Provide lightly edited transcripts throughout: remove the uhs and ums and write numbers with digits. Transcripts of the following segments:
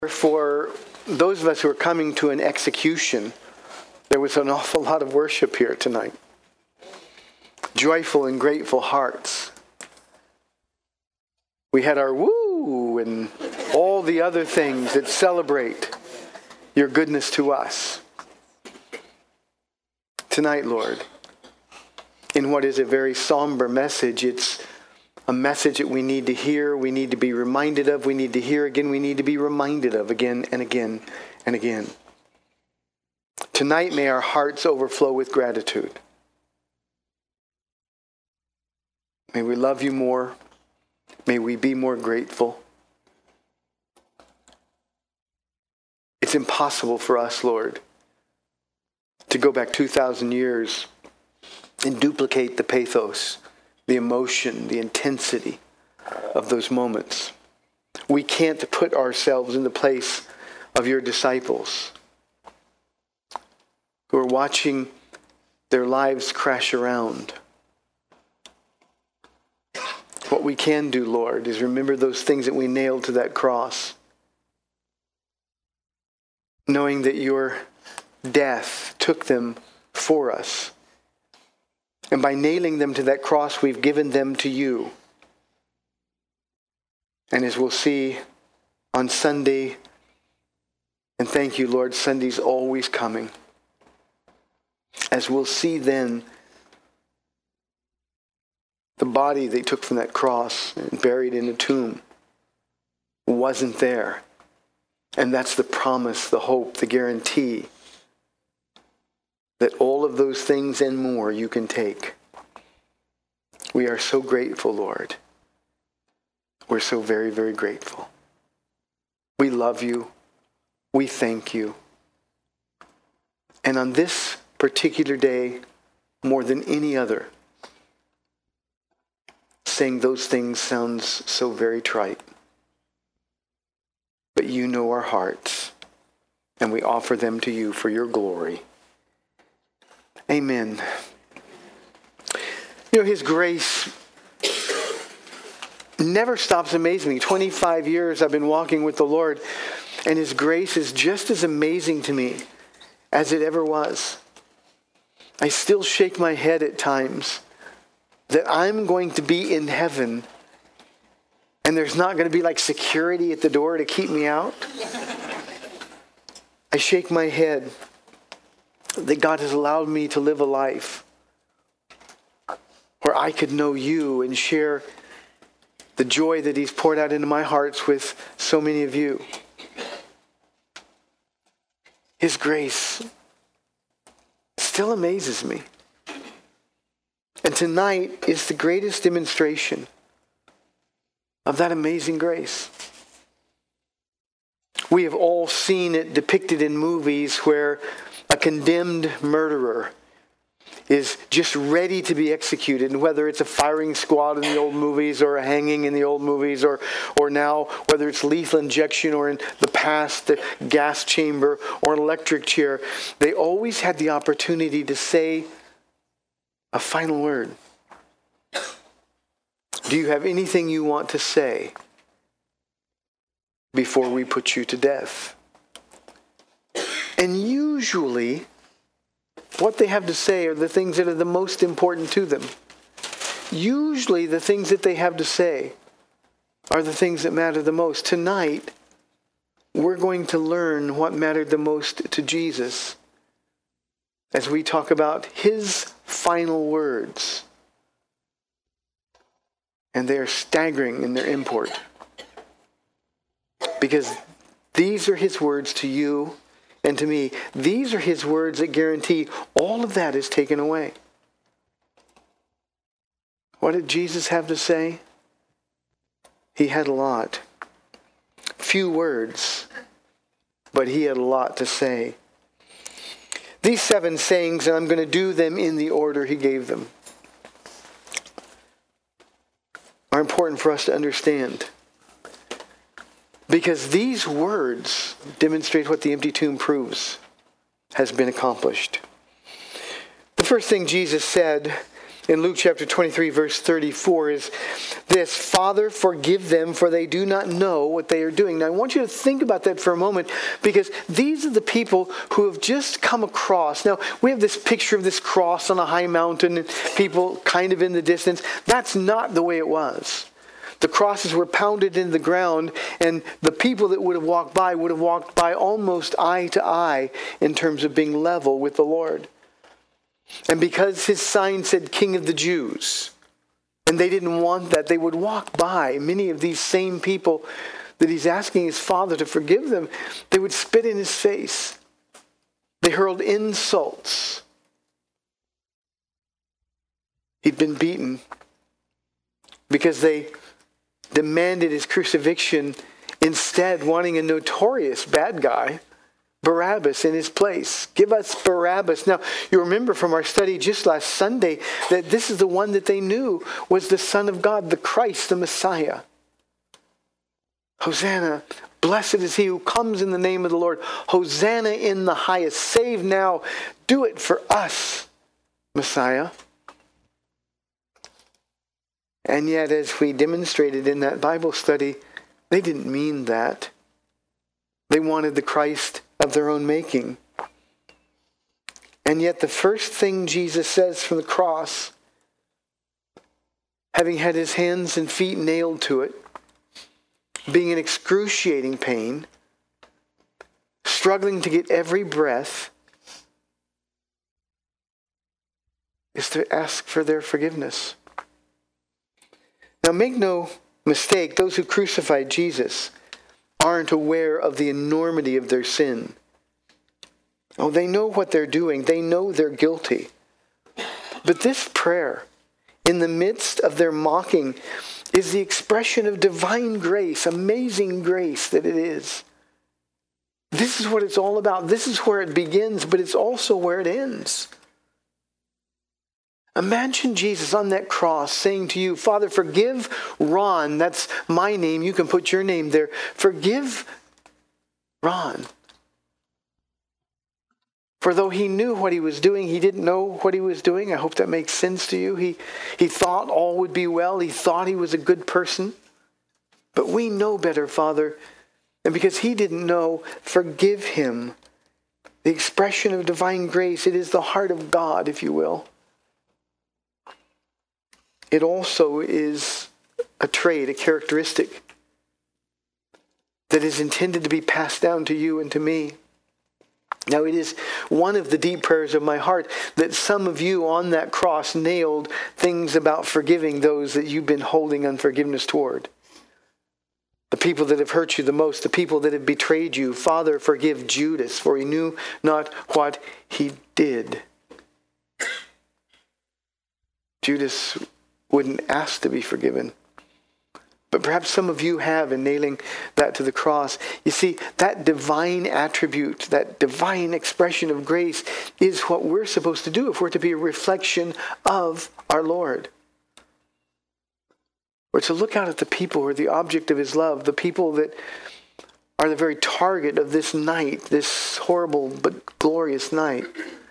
For those of us who are coming to an execution, there was an awful lot of worship here tonight. Joyful and grateful hearts. We had our woo and all the other things that celebrate your goodness to us. Tonight, Lord, in what is a very somber message, it's a message that we need to hear, we need to be reminded of, we need to hear again, we need to be reminded of again and again and again. Tonight, may our hearts overflow with gratitude. May we love you more. May we be more grateful. It's impossible for us, Lord, to go back 2,000 years and duplicate the pathos, the emotion, the intensity of those moments. We can't put ourselves in the place of your disciples who are watching their lives crash around. What we can do, Lord, is remember those things that we nailed to that cross, knowing that your death took them for us. And by nailing them to that cross, we've given them to you. And as we'll see on Sunday, and thank you, Lord, Sunday's always coming. As we'll see then, the body they took from that cross and buried in a tomb wasn't there. And that's the promise, the hope, the guarantee that all of those things and more you can take. We are so grateful, Lord. We're so very, very grateful. We love you. We thank you. And on this particular day, more than any other, saying those things sounds so very trite. But you know our hearts, and we offer them to you for your glory. Amen. You know, his grace never stops amazing me. 25 years I've been walking with the Lord, and his grace is just as amazing to me as it ever was. I still shake my head at times that I'm going to be in heaven and there's not going to be like security at the door to keep me out. I shake my head that God has allowed me to live a life where I could know you and share the joy that he's poured out into my hearts with so many of you. His grace still amazes me. And tonight is the greatest demonstration of that amazing grace. We have all seen it depicted in movies where a condemned murderer is just ready to be executed. And whether it's a firing squad in the old movies or a hanging in the old movies or now whether it's lethal injection or in the past the gas chamber or an electric chair, they always had the opportunity to say a final word. Do you have anything you want to say before we put you to death? And usually, what they have to say are the things that are the most important to them. Usually, the things that they have to say are the things that matter the most. Tonight, we're going to learn what mattered the most to Jesus as we talk about his final words. And they are staggering in their import. Because these are his words to you and to me. These are his words that guarantee all of that is taken away. What did Jesus have to say? He had a lot. Few words, but he had a lot to say. These 7 sayings, and I'm going to do them in the order he gave them, are important for us to understand. Because these words demonstrate what the empty tomb proves has been accomplished. The first thing Jesus said in Luke chapter 23, verse 34 is this: Father, forgive them, for they do not know what they are doing. Now, I want you to think about that for a moment, because these are the people who have just come across. Now, we have this picture of this cross on a high mountain and people kind of in the distance. That's not the way it was. The crosses were pounded into the ground, and the people that would have walked by almost eye to eye in terms of being level with the Lord. And because his sign said King of the Jews, and they didn't want that, they would walk by. Many of these same people that he's asking his Father to forgive them, they would spit in his face. They hurled insults. He'd been beaten because they demanded his crucifixion, instead wanting a notorious bad guy, Barabbas, in his place. Give us Barabbas. Now, you remember from our study just last Sunday that this is the one that they knew was the Son of God, the Christ, the Messiah. Hosanna, blessed is he who comes in the name of the Lord. Hosanna in the highest. Save now. Do it for us, Messiah. And yet, as we demonstrated in that Bible study, they didn't mean that. They wanted the Christ of their own making. And yet the first thing Jesus says from the cross, having had his hands and feet nailed to it, being in excruciating pain, struggling to get every breath, is to ask for their forgiveness. Now, make no mistake, those who crucified Jesus aren't aware of the enormity of their sin. Oh, they know what they're doing. They know they're guilty. But this prayer, in the midst of their mocking, is the expression of divine grace, amazing grace that it is. This is what it's all about. This is where it begins, but it's also where it ends. Imagine Jesus on that cross saying to you, Father, forgive Ron. That's my name. You can put your name there. Forgive Ron. For though he knew what he was doing, he didn't know what he was doing. I hope that makes sense to you. He thought all would be well. He thought he was a good person. But we know better, Father. And because he didn't know, forgive him. The expression of divine grace, it is the heart of God, if you will. It also is a trait, a characteristic that is intended to be passed down to you and to me. Now, it is one of the deep prayers of my heart that some of you on that cross nailed things about forgiving those that you've been holding unforgiveness toward. The people that have hurt you the most, the people that have betrayed you. Father, forgive Judas, for he knew not what he did. Judas wouldn't ask to be forgiven. But perhaps some of you have in nailing that to the cross. You see, that divine attribute, that divine expression of grace is what we're supposed to do if we're to be a reflection of our Lord. We're to look out at the people who are the object of his love, the people that are the very target of this night, this horrible but glorious night.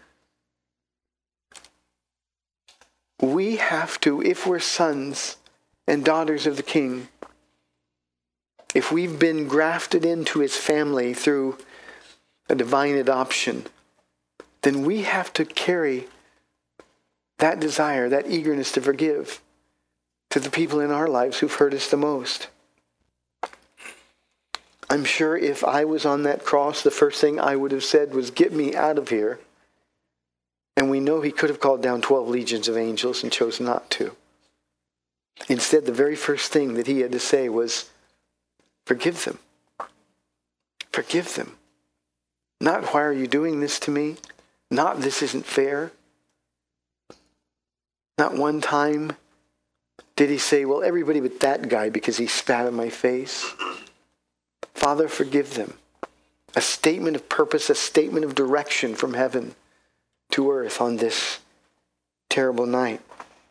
We have to, if we're sons and daughters of the King, if we've been grafted into his family through a divine adoption, then we have to carry that desire, that eagerness to forgive to the people in our lives who've hurt us the most. I'm sure if I was on that cross, the first thing I would have said was, get me out of here. And we know he could have called down 12 legions of angels and chose not to. Instead, the very first thing that he had to say was, forgive them. Forgive them. Not, why are you doing this to me? Not, this isn't fair. Not one time did he say, well, everybody but that guy because he spat in my face. Father, forgive them. A statement of purpose, a statement of direction from heaven to earth on this terrible night.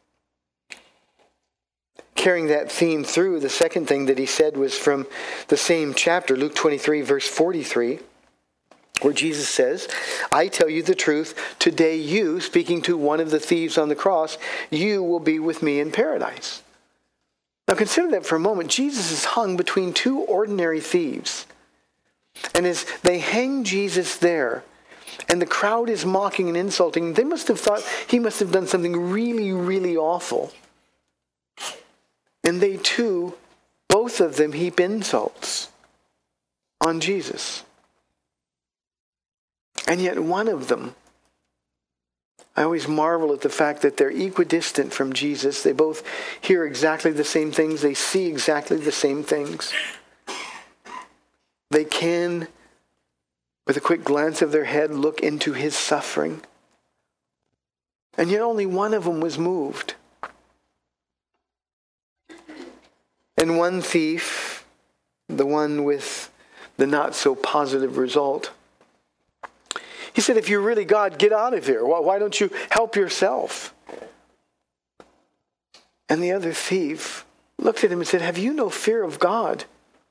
Carrying that theme through, the second thing that he said was from the same chapter, Luke 23, verse 43. where Jesus says, I tell you the truth, today you, speaking to one of the thieves on the cross, you will be with me in paradise. Now consider that for a moment. Jesus is hung between two ordinary thieves. And as they hang Jesus there, and the crowd is mocking and insulting, they must have thought he must have done something really, really awful. And they too, both of them, heap insults on Jesus. And yet one of them, I always marvel at the fact that they're equidistant from Jesus. They both hear exactly the same things. They see exactly the same things. They can, with a quick glance of their head, look into his suffering. And yet only one of them was moved. And one thief, the one with the not so positive result, he said, if you're really God, get out of here. Why don't you help yourself? And the other thief looked at him and said, have you no fear of God?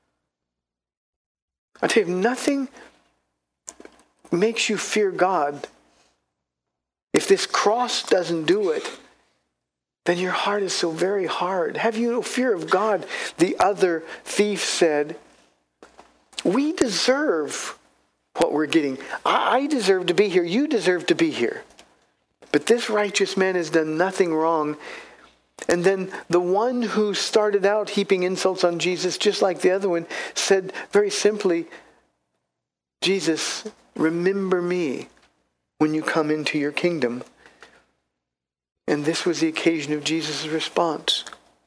I tell you, nothing makes you fear God. If this cross doesn't do it, then your heart is so very hard. Have you no fear of God? The other thief said, we deserve what we're getting. I deserve to be here. You deserve to be here. But this righteous man has done nothing wrong. And then the one who started out heaping insults on Jesus, just like the other one, said very simply, Jesus, remember me when you come into your kingdom. And this was the occasion of Jesus' response.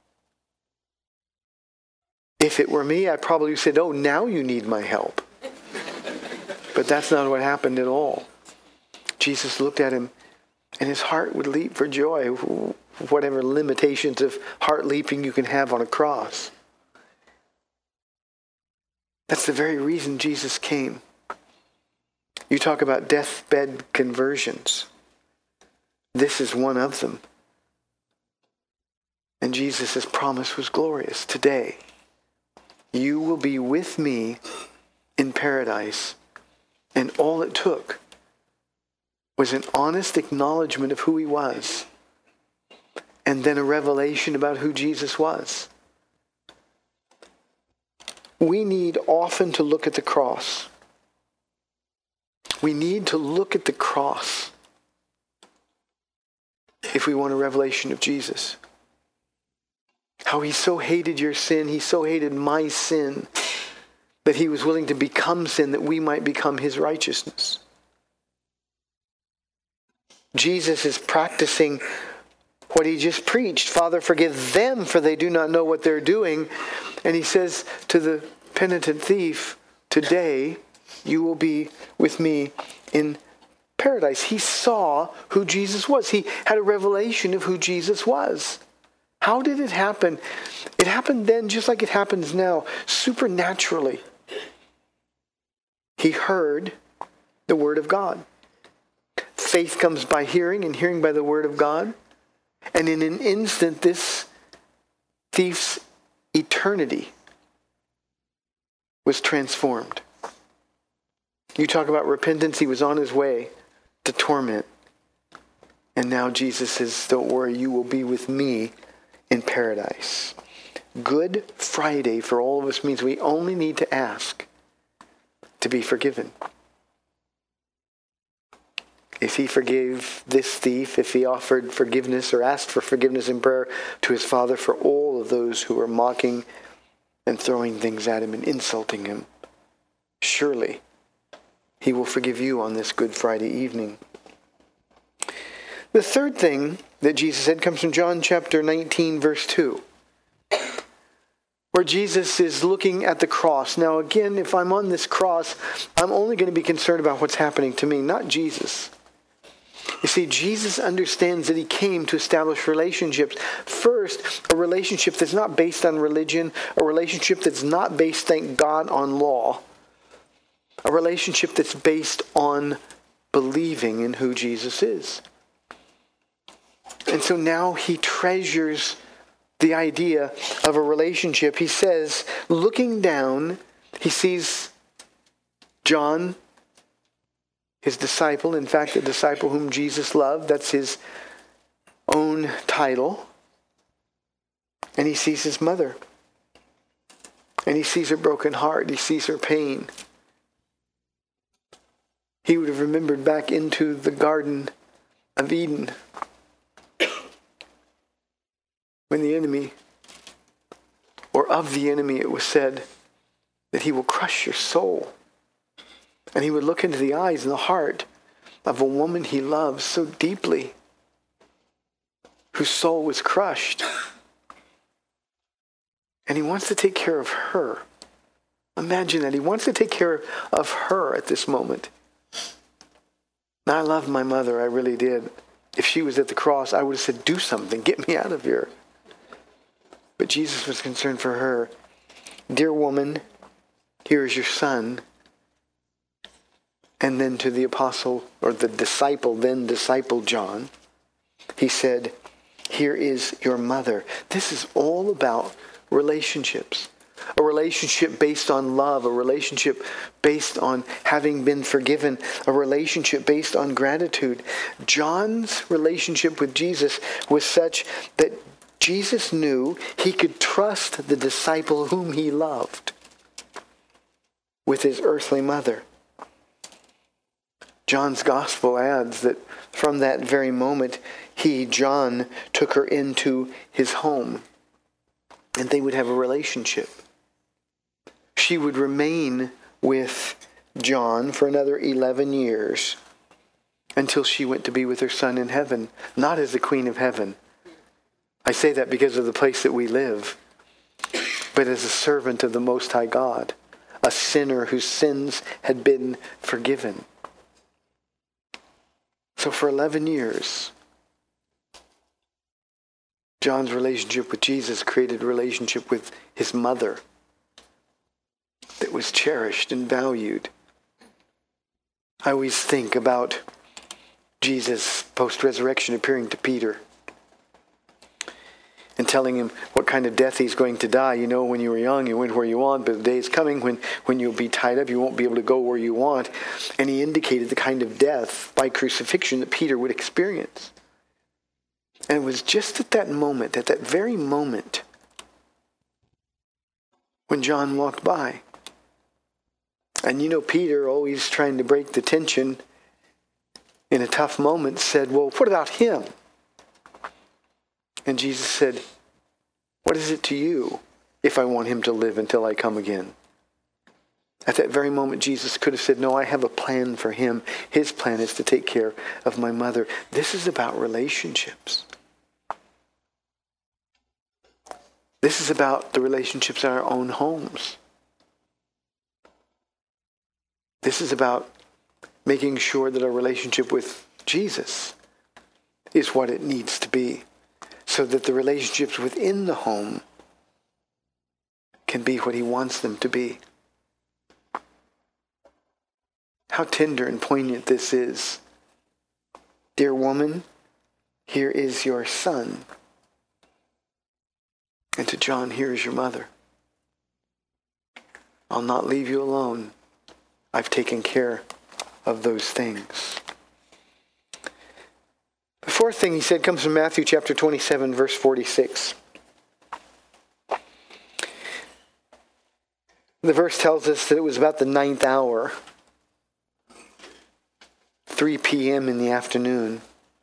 If it were me, I probably said, oh, now you need my help. But that's not what happened at all. Jesus looked at him, and his heart would leap for joy, whatever limitations of heart leaping you can have on a cross. That's the very reason Jesus came. You talk about deathbed conversions. This is one of them. And Jesus' promise was glorious. Today, you will be with me in paradise. And all it took was an honest acknowledgement of who he was, and then a revelation about who Jesus was. We need often to look at the cross. We need to look at the cross if we want a revelation of Jesus. How he so hated your sin, he so hated my sin, that he was willing to become sin that we might become his righteousness. Jesus is practicing what he just preached. Father, forgive them, for they do not know what they're doing. And he says to the penitent thief, today you will be with me in paradise. He saw who Jesus was. He had a revelation of who Jesus was. How did it happen? It happened then just like it happens now, supernaturally. He heard the word of God. Faith comes by hearing, and hearing by the word of God. And in an instant, this thief's eternity was transformed. You talk about repentance. He was on his way to torment. And now Jesus says, don't worry, you will be with me in paradise. Good Friday for all of us means we only need to ask to be forgiven. If he forgave this thief, if he offered forgiveness or asked for forgiveness in prayer to his Father for all of those who were mocking and throwing things at him and insulting him, surely he will forgive you on this Good Friday evening. The third thing that Jesus said comes from John chapter 19, verse 2. Where Jesus is looking at the cross. Now again, if I'm on this cross, I'm only going to be concerned about what's happening to me, not Jesus. You see, Jesus understands that he came to establish relationships. First, a relationship that's not based on religion, a relationship that's not based, thank God, on law. A relationship that's based on believing in who Jesus is. And so now he treasures the idea of a relationship. He says, looking down, he sees John his disciple, in fact, the disciple whom Jesus loved. That's his own title. And he sees his mother. And he sees her broken heart. He sees her pain. He would have remembered back into the Garden of Eden when the enemy, or of the enemy, it was said that he will crush your soul. And he would look into the eyes and the heart of a woman he loves so deeply, whose soul was crushed. And he wants to take care of her. Imagine that. He wants to take care of her at this moment. Now, I loved my mother. I really did. If she was at the cross, I would have said, do something. Get me out of here. But Jesus was concerned for her. Dear woman, here is your son. And then to the apostle, or the disciple, then disciple John, he said, here is your mother. This is all about relationships. A relationship based on love, a relationship based on having been forgiven, a relationship based on gratitude. John's relationship with Jesus was such that Jesus knew he could trust the disciple whom he loved with his earthly mother. John's gospel adds that from that very moment, he, John, took her into his home, and they would have a relationship. She would remain with John for another 11 years until she went to be with her son in heaven, not as the queen of heaven. I say that because of the place that we live, but as a servant of the Most High God, a sinner whose sins had been forgiven. So for 11 years, John's relationship with Jesus created a relationship with his mother that was cherished and valued. I always think about Jesus post-resurrection appearing to Peter and telling him what kind of death he's going to die. You know, when you were young, you went where you want, but the day is coming when you'll be tied up, you won't be able to go where you want. And he indicated the kind of death by crucifixion that Peter would experience. And it was just at that moment, at that very moment, when John walked by. And you know, Peter, always trying to break the tension in a tough moment, said, well, what about him? And Jesus said, what is it to you if I want him to live until I come again? At that very moment, Jesus could have said, no, I have a plan for him. His plan is to take care of my mother. This is about relationships. This is about the relationships in our own homes. This is about making sure that our relationship with Jesus is what it needs to be, so that the relationships within the home can be what he wants them to be. How tender and poignant this is. Dear woman, here is your son. And to John, here is your mother. I'll not leave you alone. I've taken care of those things. The fourth thing he said comes from Matthew chapter 27, verse 46. The verse tells us that it was about the 9th hour, 3 p.m. in the afternoon.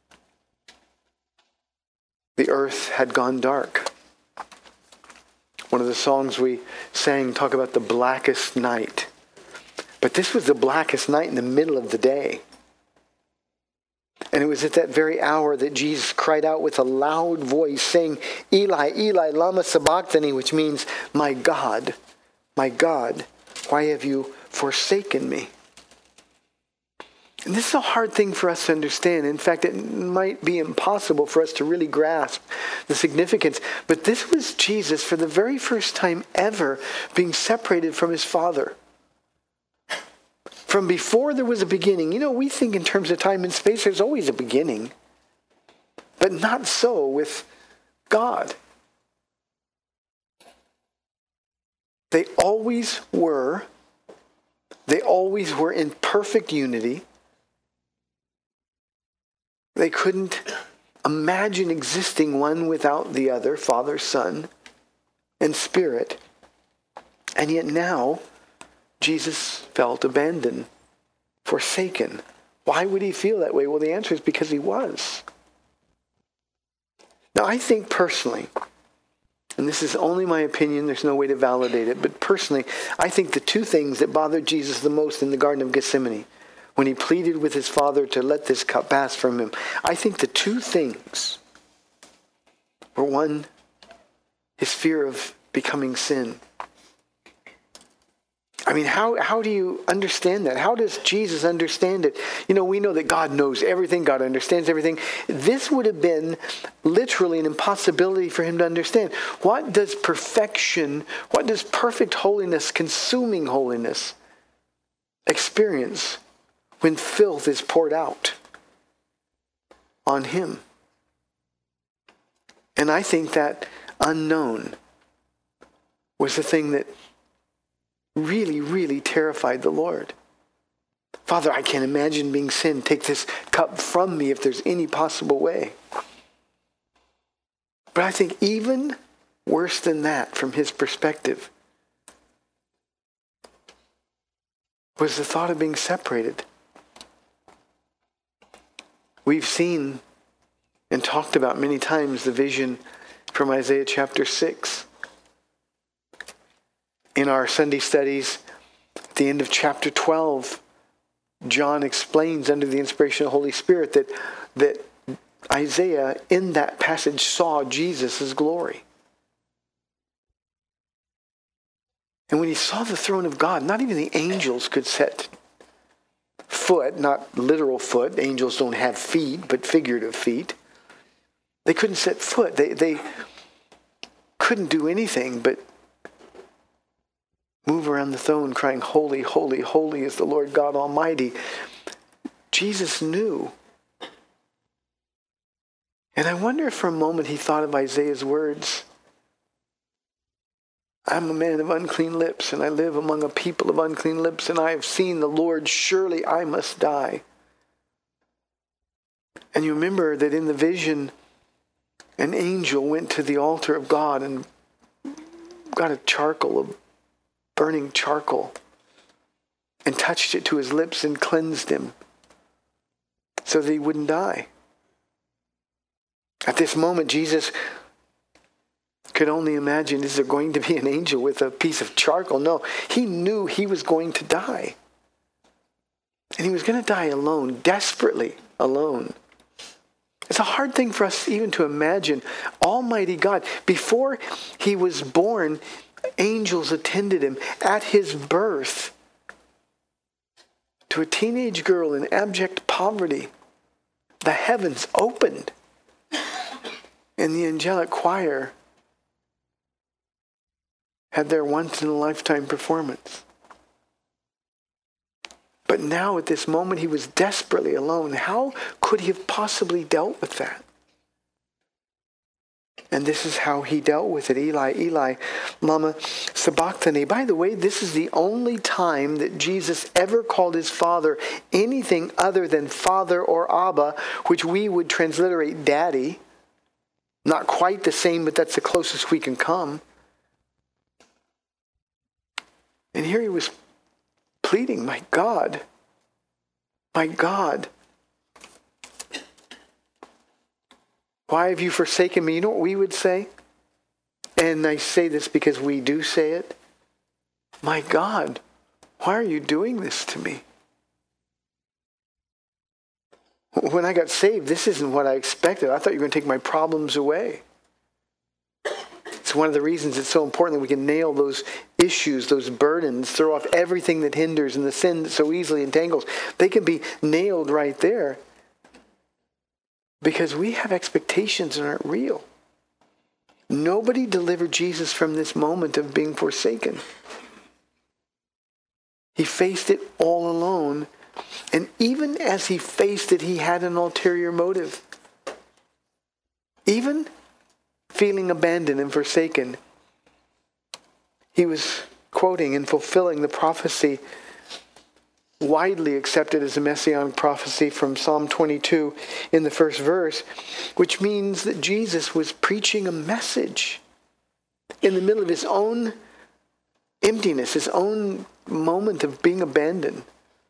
The earth had gone dark. One of the songs we sang talk about the blackest night. But this was the blackest night in the middle of the day. And it was at that very hour that Jesus cried out with a loud voice, saying, Eli, Eli, lama sabachthani, which means, my God, why have you forsaken me? And this is a hard thing for us to understand. In fact, it might be impossible for us to really grasp the significance. But this was Jesus, for the very first time ever, being separated from his Father. From before there was a beginning. You know, we think in terms of time and space, there's always a beginning. But not so with God. They always were in perfect unity. They couldn't imagine existing one without the other, Father, Son, and Spirit. And yet now, Jesus felt abandoned, forsaken. Why would he feel that way? Well, the answer is because he was. Now, I think personally, and this is only my opinion, there's no way to validate it, but personally, I think the two things that bothered Jesus the most in the Garden of Gethsemane, when he pleaded with his Father to let this cup pass from him, I think the two things were, one, his fear of becoming sin. I mean, how do you understand that? How does Jesus understand it? You know, we know that God knows everything. God understands everything. This would have been literally an impossibility for him to understand. What does perfection, what does perfect holiness, consuming holiness, experience when filth is poured out on him? And I think that unknown was the thing that really, really terrified the Lord. Father, I can't imagine being sin. Take this cup from me if there's any possible way. But I think even worse than that, from his perspective, was the thought of being separated. We've seen and talked about many times the vision from Isaiah chapter 6. In our Sunday studies, at the end of chapter 12, John explains under the inspiration of the Holy Spirit that Isaiah in that passage saw Jesus' glory. And when he saw the throne of God, not even the angels could set foot, not literal foot. Angels don't have feet, but figurative feet. They couldn't set foot. They couldn't do anything but move around the throne crying, holy, holy, holy is the Lord God Almighty. Jesus knew. And I wonder if for a moment he thought of Isaiah's words. I'm a man of unclean lips, and I live among a people of unclean lips, and I have seen the Lord. Surely I must die. And you remember that in the vision, an angel went to the altar of God and got a burning charcoal, and touched it to his lips and cleansed him so that he wouldn't die. At this moment, Jesus could only imagine, is there going to be an angel with a piece of charcoal? No, he knew he was going to die. And he was going to die alone, desperately alone. It's a hard thing for us even to imagine. Almighty God, before he was born, angels attended him at his birth. To a teenage girl in abject poverty, the heavens opened, and the angelic choir had their once-in-a-lifetime performance. But now, at this moment, he was desperately alone. How could he have possibly dealt with that? And this is how he dealt with it. Eli, Eli, lama sabachthani. By the way, this is the only time that Jesus ever called his Father anything other than Father or Abba, which we would transliterate Daddy. Not quite the same, but that's the closest we can come. And here he was pleading, my God, why have you forsaken me? You know what we would say? And I say this because we do say it. My God, why are you doing this to me? When I got saved, this isn't what I expected. I thought you were going to take my problems away. It's one of the reasons it's so important that we can nail those issues, those burdens, throw off everything that hinders and the sin that so easily entangles. They can be nailed right there because we have expectations that aren't real. Nobody delivered Jesus from this moment of being forsaken. He faced it all alone. And even as he faced it, he had an ulterior motive. Even feeling abandoned and forsaken, he was quoting and fulfilling the prophecy widely accepted as a messianic prophecy from Psalm 22 in the first verse, which means that Jesus was preaching a message in the middle of his own emptiness, his own moment of being abandoned.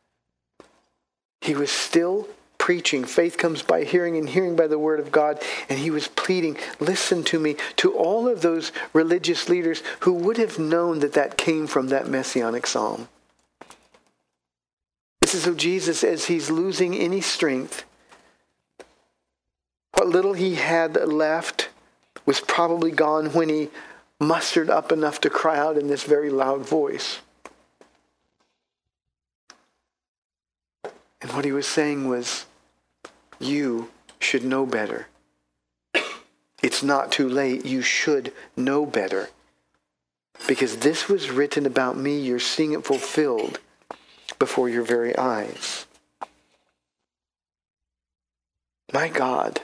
He was still preaching. Faith comes by hearing, and hearing by the word of God. And he was pleading, listen to me, to all of those religious leaders who would have known that that came from that messianic psalm. This is of Jesus as he's losing any strength. What little he had left was probably gone when he mustered up enough to cry out in this very loud voice. And what he was saying was, you should know better. It's not too late. You should know better. Because this was written about me. You're seeing it fulfilled before your very eyes. My God,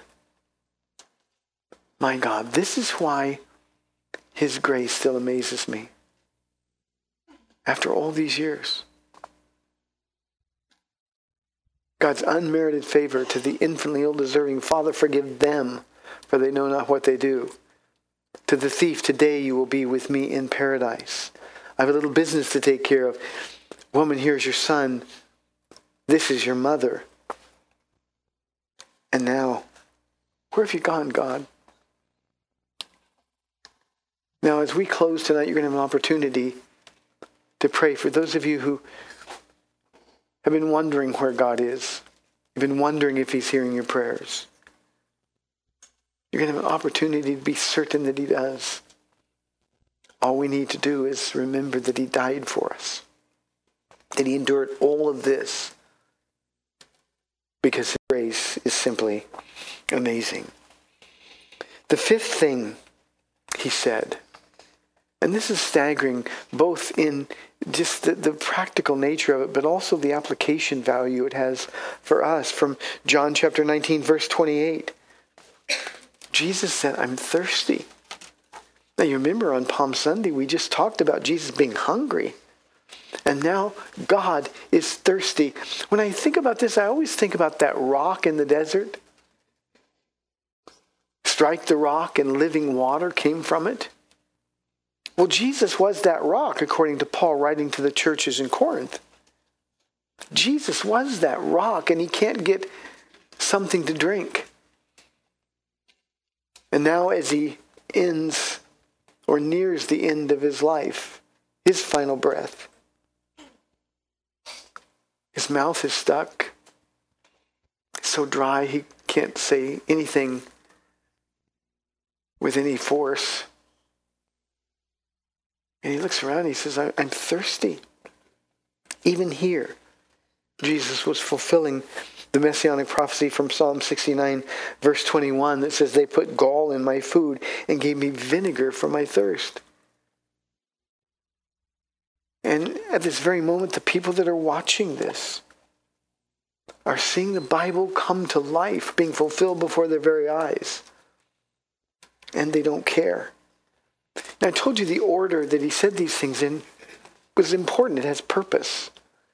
this is why his grace still amazes me after all these years. God's unmerited favor to the infinitely ill-deserving Father, forgive them, for they know not what they do. To the thief, today you will be with me in paradise. I have a little business to take care of. Woman, here's your son. This is your mother. And now, where have you gone, God? Now, as we close tonight, you're going to have an opportunity to pray for those of you who have been wondering where God is. You've been wondering if he's hearing your prayers. You're going to have an opportunity to be certain that he does. All we need to do is remember that he died for us. That he endured all of this because his grace is simply amazing. The fifth thing he said, and this is staggering both in just the practical nature of it, but also the application value it has for us. From John chapter 19, verse 28, Jesus said, I'm thirsty. Now you remember on Palm Sunday, we just talked about Jesus being hungry. And now God is thirsty. When I think about this, I always think about that rock in the desert. Strike the rock and living water came from it. Well, Jesus was that rock, according to Paul writing to the churches in Corinth. Jesus was that rock, and he can't get something to drink. And now as he ends or nears the end of his life, his final breath, his mouth is stuck. It's so dry he can't say anything with any force. And he looks around and he says, I'm thirsty. Even here, Jesus was fulfilling the messianic prophecy from Psalm 69, verse 21, that says, they put gall in my food and gave me vinegar for my thirst. And at this very moment, the people that are watching this are seeing the Bible come to life, being fulfilled before their very eyes. And they don't care. Now, I told you the order that he said these things in was important. It has purpose.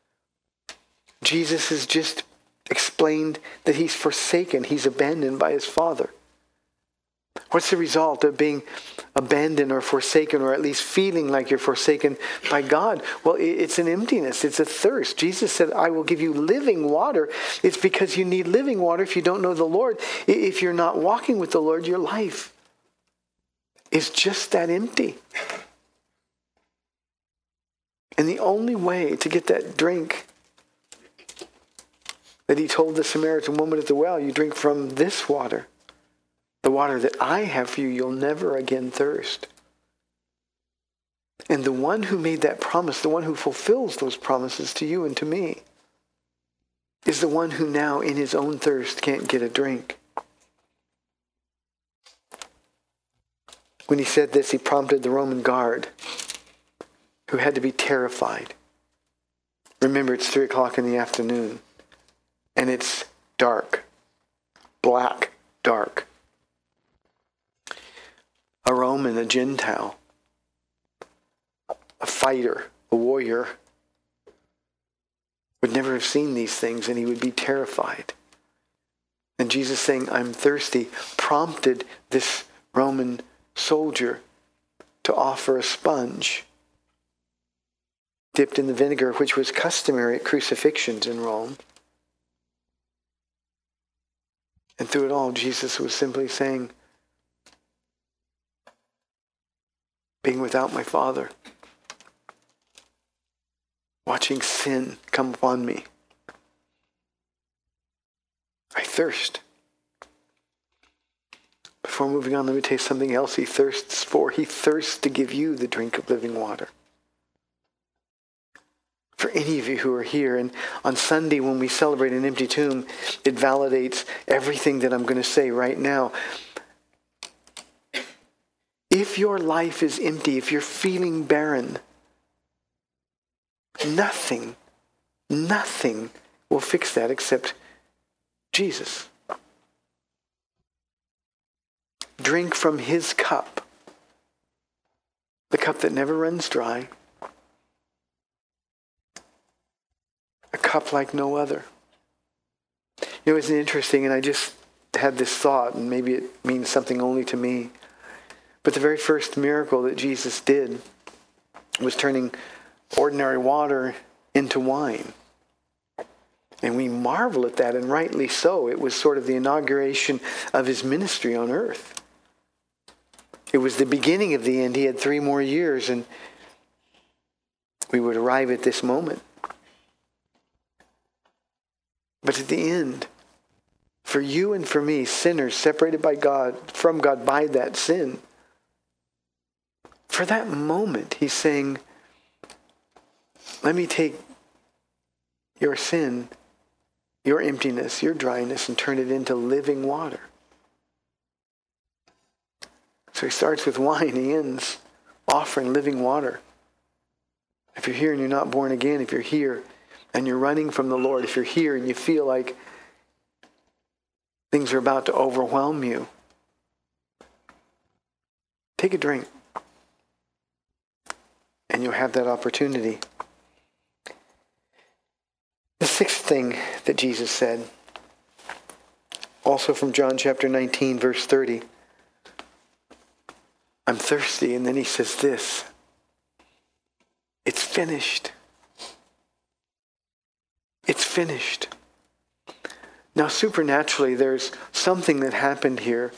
Jesus has just explained that he's forsaken. He's abandoned by his Father. What's the result of being abandoned or forsaken, or at least feeling like you're forsaken by God? Well, it's an emptiness. It's a thirst. Jesus said, I will give you living water. It's because you need living water if you don't know the Lord. If you're not walking with the Lord, your life is just that empty. And the only way to get that drink that he told the Samaritan woman at the well, you drink from this water. The water that I have for you, you'll never again thirst. And the one who made that promise, the one who fulfills those promises to you and to me, is the one who now in his own thirst can't get a drink. When he said this, he prompted the Roman guard, who had to be terrified. Remember, it's 3 o'clock in the afternoon, and it's dark, black, dark. A Roman, a Gentile, a fighter, a warrior, would never have seen these things, and he would be terrified. And Jesus saying, I'm thirsty, prompted this Roman soldier to offer a sponge dipped in the vinegar, which was customary at crucifixions in Rome. And through it all, Jesus was simply saying, being without my Father, watching sin come upon me, I thirst. Before moving on, let me tell you something else he thirsts for. He thirsts to give you the drink of living water. For any of you who are here, and on Sunday when we celebrate an empty tomb, it validates everything that I'm going to say right now. If your life is empty, if you're feeling barren, nothing will fix that except Jesus. Drink from his cup, the cup that never runs dry, a cup like no other. You know, isn't it interesting? And I just had this thought, and maybe it means something only to me. But the very first miracle that Jesus did was turning ordinary water into wine. And we marvel at that, and rightly so. It was sort of the inauguration of his ministry on earth. It was the beginning of the end. He had 3 more years, and we would arrive at this moment. But at the end, for you and for me, sinners separated by God, from God by that sin, for that moment, he's saying, let me take your sin, your emptiness, your dryness, and turn it into living water. So he starts with wine, he ends offering living water. If you're here and you're not born again, if you're here and you're running from the Lord, if you're here and you feel like things are about to overwhelm you, take a drink. And you'll have that opportunity. The 6th thing that Jesus said, also from John chapter 19, verse 30. I'm thirsty. And then he says this, it's finished. It's finished. Now, supernaturally, there's something that happened here.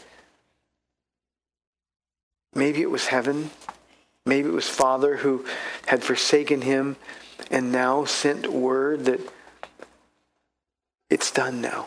Maybe it was heaven. Maybe it was Father who had forsaken him and now sent word that it's done now.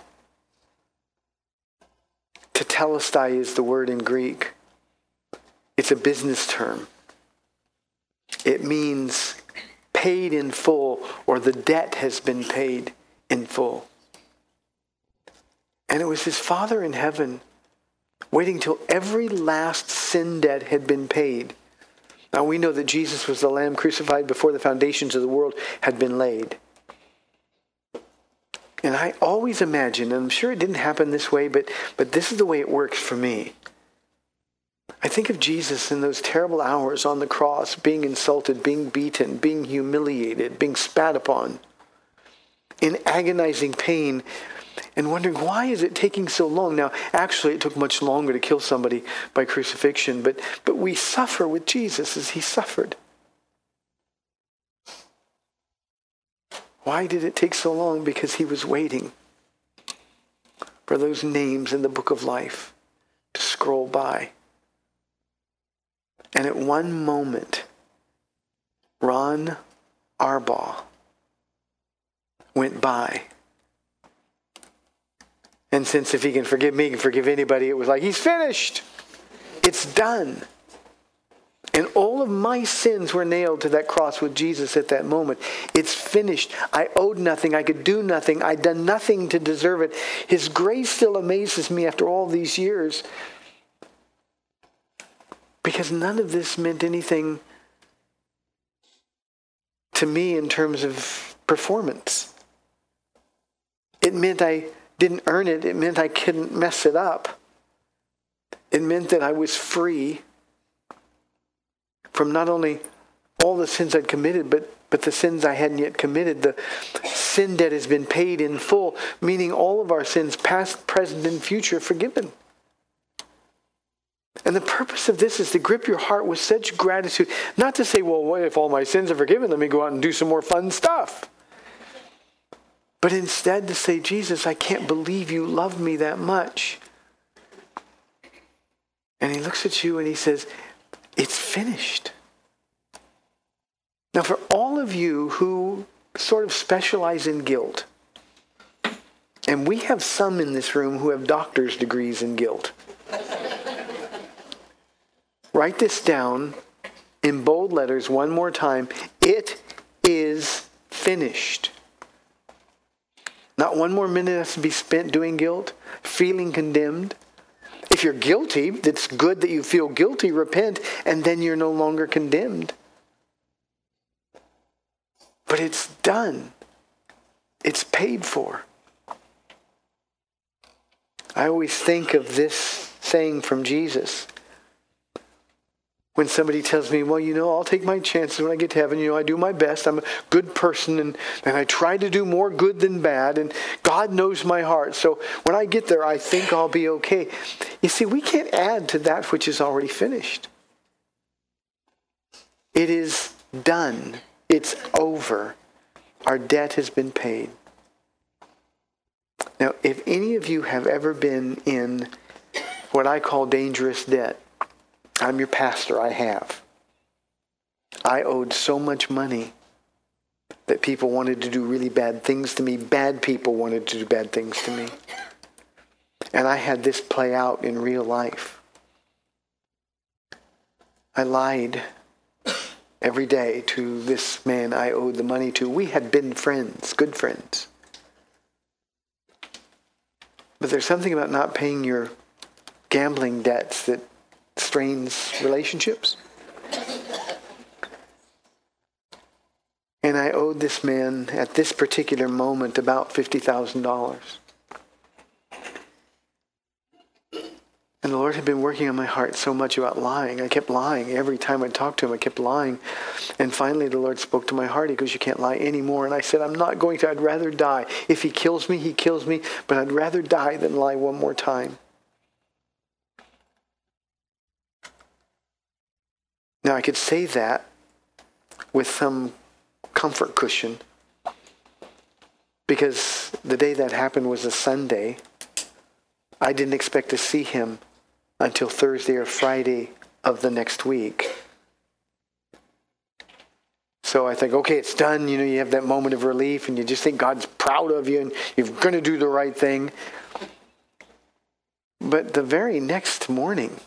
Tetelestai is the word in Greek. It's a business term. It means paid in full, or the debt has been paid in full. And it was his Father in heaven waiting till every last sin debt had been paid. Now we know that Jesus was the Lamb crucified before the foundations of the world had been laid. And I always imagine, and I'm sure it didn't happen this way, but this is the way it works for me. I think of Jesus in those terrible hours on the cross, being insulted, being beaten, being humiliated, being spat upon, in agonizing pain, and wondering, why is it taking so long? Now, actually, it took much longer to kill somebody by crucifixion, but we suffer with Jesus as he suffered. Why did it take so long? Because he was waiting for those names in the book of life to scroll by. And at one moment, Ron Arbaugh went by. And since if he can forgive me, he can forgive anybody, it was like, he's finished. It's done. And all of my sins were nailed to that cross with Jesus at that moment. It's finished. I owed nothing. I could do nothing. I'd done nothing to deserve it. His grace still amazes me after all these years. Because none of this meant anything to me in terms of performance. It meant I didn't earn it. It meant I couldn't mess it up. It meant that I was free from not only all the sins I'd committed, but But the sins I hadn't yet committed, the sin debt has been paid in full, meaning all of our sins, past, present, and future, forgiven. And the purpose of this is to grip your heart with such gratitude. Not to say, well, what if all my sins are forgiven? Let me go out and do some more fun stuff. But instead to say, Jesus, I can't believe you love me that much. And he looks at you and he says, it's finished. Now, for all of you who sort of specialize in guilt, and we have some in this room who have doctor's degrees in guilt, write this down in bold letters one more time. It is finished. Not one more minute has to be spent doing guilt, feeling condemned. If you're guilty, it's good that you feel guilty, repent, and then you're no longer condemned. But it's done. It's paid for. I always think of this saying from Jesus. When somebody tells me, well, I'll take my chances when I get to heaven. I do my best. I'm a good person, and I try to do more good than bad, and God knows my heart. So when I get there, I think I'll be okay. You see, we can't add to that which is already finished. It is done. It's over. Our debt has been paid. Now, if any of you have ever been in what I call dangerous debt, I'm your pastor, I have. I owed so much money that people wanted to do really bad things to me. Bad people wanted to do bad things to me. And I had this play out in real life. I lied every day to this man I owed the money to. We had been friends, good friends. But there's something about not paying your gambling debts that strains relationships. And I owed this man at this particular moment about $50,000. And the Lord had been working on my heart so much about lying. I kept lying. Every time I talked to him, I kept lying. And finally the Lord spoke to my heart. He goes, you can't lie anymore. And I said, I'm not going to. I'd rather die. If he kills me, he kills me. But I'd rather die than lie one more time. Now, I could say that with some comfort cushion because the day that happened was a Sunday. I didn't expect to see him until Thursday or Friday of the next week. So I think, okay, it's done. You have that moment of relief and you just think God's proud of you and you're going to do the right thing. But the very next morning,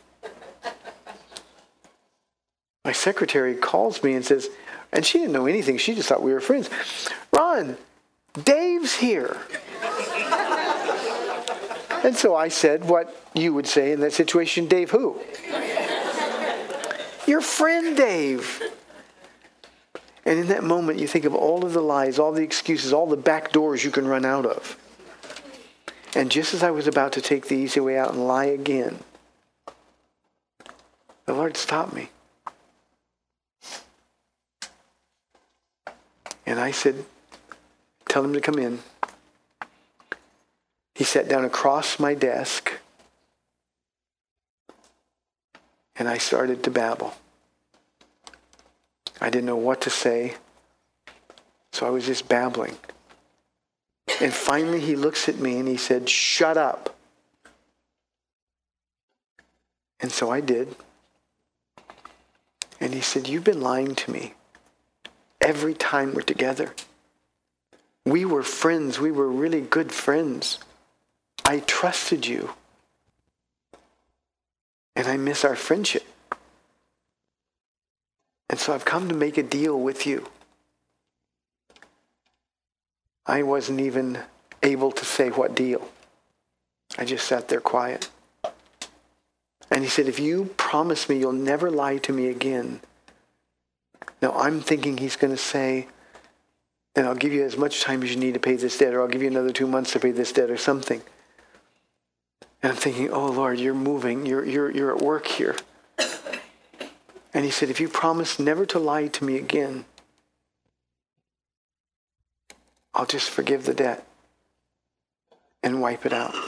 my secretary calls me and says, and she didn't know anything. She just thought we were friends. Ron, Dave's here. And so I said what you would say in that situation, Dave who? Your friend Dave. And in that moment, you think of all of the lies, all the excuses, all the back doors you can run out of. And just as I was about to take the easy way out and lie again, the Lord stopped me. And I said, tell him to come in. He sat down across my desk. And I started to babble. I didn't know what to say. So I was just babbling. And finally he looks at me and he said, shut up. And so I did. And he said, you've been lying to me. Every time we're together. We were friends. We were really good friends. I trusted you. And I miss our friendship. And so I've come to make a deal with you. I wasn't even able to say what deal. I just sat there quiet. And he said, if you promise me you'll never lie to me again. Now, I'm thinking he's going to say, then I'll give you as much time as you need to pay this debt, or I'll give you another 2 months to pay this debt or something. And I'm thinking, oh, Lord, you're moving. You're at work here. And he said, if you promise never to lie to me again, I'll just forgive the debt and wipe it out.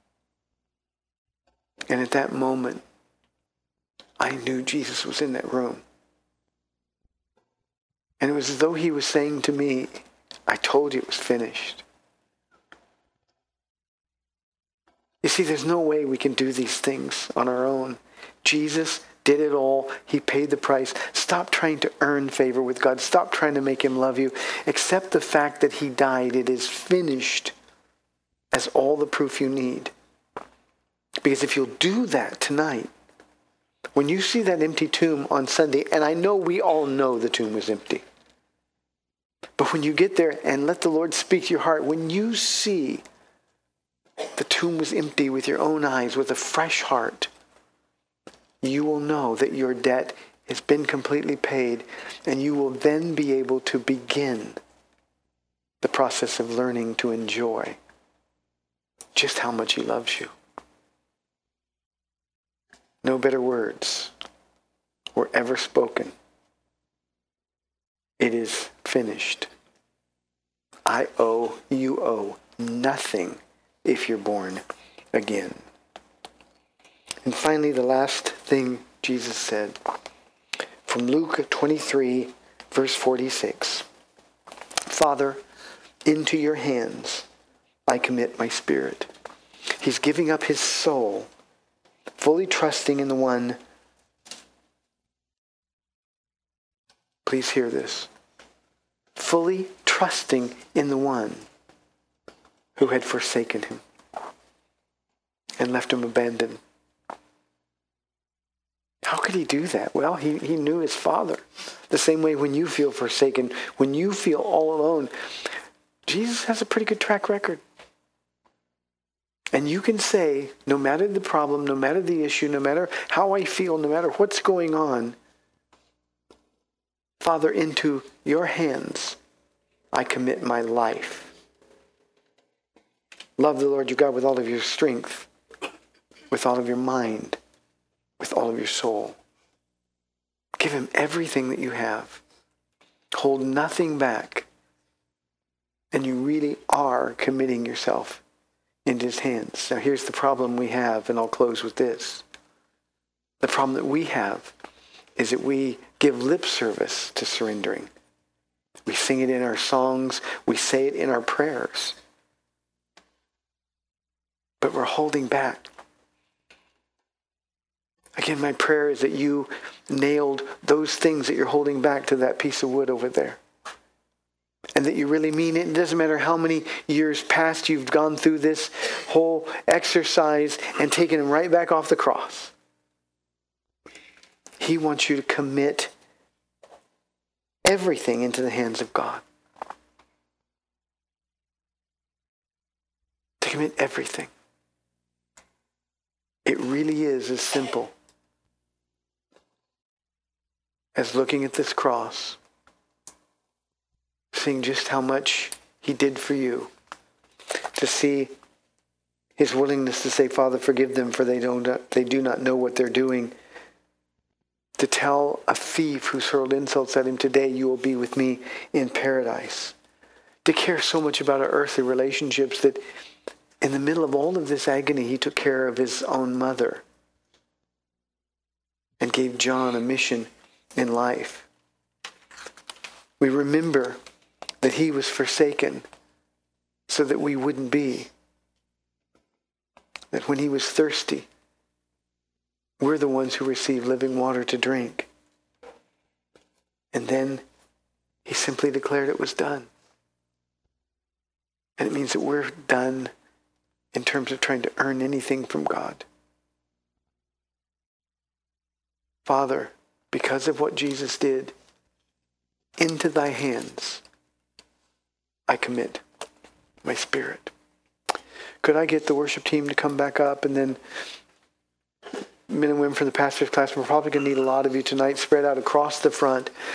And at that moment, I knew Jesus was in that room. And it was as though he was saying to me, I told you it was finished. You see, there's no way we can do these things on our own. Jesus did it all. He paid the price. Stop trying to earn favor with God. Stop trying to make him love you. Accept the fact that he died. It is finished as all the proof you need. Because if you'll do that tonight, when you see that empty tomb on Sunday, and I know we all know the tomb was empty, but when you get there and let the Lord speak to your heart, when you see the tomb was empty with your own eyes, with a fresh heart, you will know that your debt has been completely paid, and you will then be able to begin the process of learning to enjoy just how much he loves you. No better words were ever spoken. It is finished. I owe, you owe nothing if you're born again. And finally, the last thing Jesus said from Luke 23, verse 46. Father, into your hands I commit my spirit. He's giving up his soul, fully trusting in the one, please hear this, fully trusting in the one who had forsaken him and left him abandoned. How could he do that? Well, he knew his Father. The same way when you feel forsaken, when you feel all alone, Jesus has a pretty good track record. And you can say, no matter the problem, no matter the issue, no matter how I feel, no matter what's going on, Father, into your hands I commit my life. Love the Lord your God with all of your strength, with all of your mind, with all of your soul. Give him everything that you have. Hold nothing back. And you really are committing yourself into his hands. Now here's the problem we have, and I'll close with this. The problem that we have is that we give lip service to surrendering. We sing it in our songs. We say it in our prayers. But we're holding back. Again, my prayer is that you nailed those things that you're holding back to that piece of wood over there. And that you really mean it. It doesn't matter how many years past you've gone through this whole exercise and taken him right back off the cross. He wants you to commit everything into the hands of God. To commit everything. It really is as simple as looking at this cross, seeing just how much he did for you, to see his willingness to say, Father, forgive them, for they do not know what they're doing. To tell a thief who's hurled insults at him, today you will be with me in paradise. To care so much about our earthly relationships that in the middle of all of this agony, he took care of his own mother and gave John a mission in life. We remember that he was forsaken so that we wouldn't be. That when he was thirsty, we're the ones who receive living water to drink. And then he simply declared it was done. And it means that we're done in terms of trying to earn anything from God. Father, because of what Jesus did, into thy hands I commit my spirit. Could I get the worship team to come back up, and then men and women from the pastor's class? We're probably going to need a lot of you tonight, spread out across the front.